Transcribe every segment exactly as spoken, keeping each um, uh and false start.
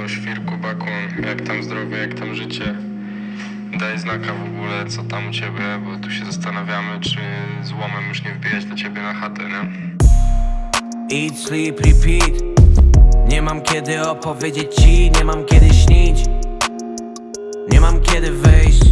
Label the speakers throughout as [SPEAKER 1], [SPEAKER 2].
[SPEAKER 1] Halo, świrku, bakłon, jak tam zdrowie, jak tam życie? Daj znaka w ogóle, co tam u ciebie, bo tu się zastanawiamy, czy złomem już nie wbijać do ciebie na chatę, nie?
[SPEAKER 2] Eat, sleep, repeat. Nie mam kiedy opowiedzieć ci, nie mam kiedy śnić. Nie mam kiedy wyjść.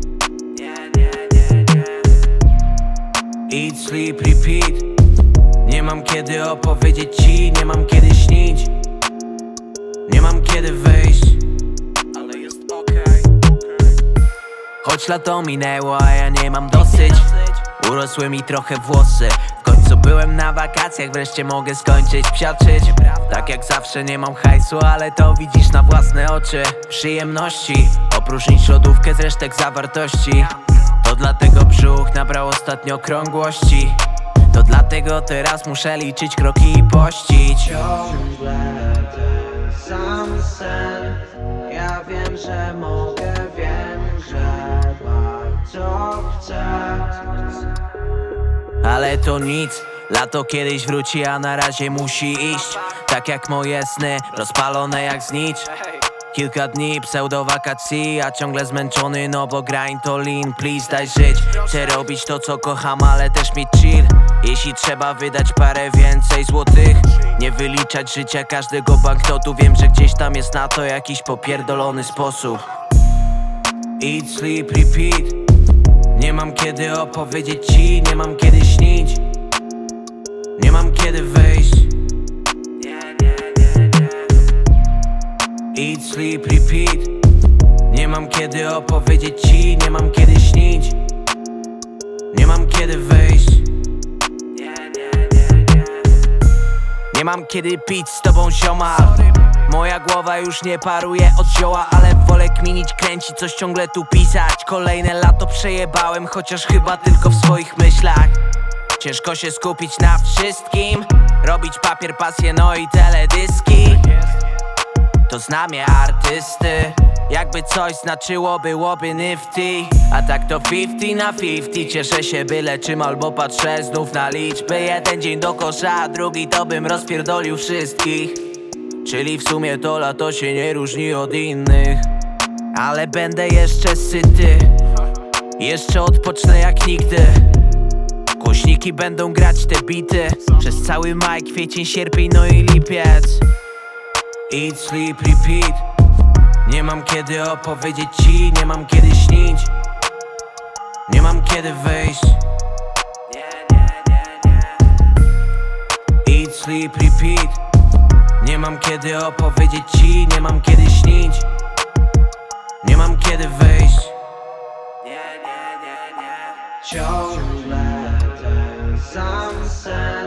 [SPEAKER 2] Eat, sleep, repeat. Nie mam kiedy opowiedzieć ci, nie mam kiedy śnić. Nie mam kiedy wyjść. Ale jest okej. Choć lato minęło, a ja nie mam dosyć. Urosły mi trochę włosy. W końcu byłem na wakacjach, wreszcie mogę skończyć psiaczyć. Tak jak zawsze nie mam hajsu, ale to widzisz na własne oczy. Przyjemności, opróżnić lodówkę z resztek zawartości. To dlatego brzuch nabrał ostatnio okrągłości. To dlatego teraz muszę liczyć kroki i pościć.
[SPEAKER 3] Ciągle ten sam sen. Ja wiem, że mogę, wiem, że bardzo chcę.
[SPEAKER 2] Ale to nic, lato kiedyś wróci, a na razie musi iść. Tak jak moje sny, rozpalone jak znicz. Kilka dni pseudo-wakacji, a ciągle zmęczony, no bo grind to lean. Please daj żyć, chcę robić to co kocham, ale też mieć chill. Jeśli trzeba wydać parę więcej złotych, nie wyliczać życia każdego banknotu. Wiem, że gdzieś tam jest na to jakiś popierdolony sposób. Eat, sleep, repeat. Nie mam kiedy opowiedzieć ci, nie mam kiedy śnić. Nie mam kiedy wyjść. Eat, sleep, repeat. Nie mam kiedy opowiedzieć ci, nie mam kiedy śnić. Nie mam kiedy wyjść. Nie mam kiedy pić z tobą, zioma. Moja głowa już nie paruje od zioła, ale wolę kminić, kręcić, coś ciągle tu pisać. Kolejne lato przejebałem, chociaż chyba tylko w swoich myślach. Ciężko się skupić na wszystkim, robić papier, pasję, no i teledyski. To znamie artysty, jakby coś znaczyło, byłoby nifty. A tak to fifty na fifty. Cieszę się byle czym, albo patrzę znów na liczby. Jeden dzień do kosza, a drugi to bym rozpierdolił wszystkich. Czyli w sumie to lato się nie różni od innych. Ale będę jeszcze syty, jeszcze odpocznę jak nigdy. Głośniki będą grać te bity przez cały maj, kwiecień, sierpień, no i lipiec. Eat, sleep, repeat. Nie mam kiedy opowiedzieć ci, nie mam kiedy śnić. Nie mam kiedy wyjść. Eat, sleep, repeat. Nie mam kiedy opowiedzieć ci, nie mam kiedy śnić. Nie mam kiedy wyjść.
[SPEAKER 3] Ciągle ten sam sen.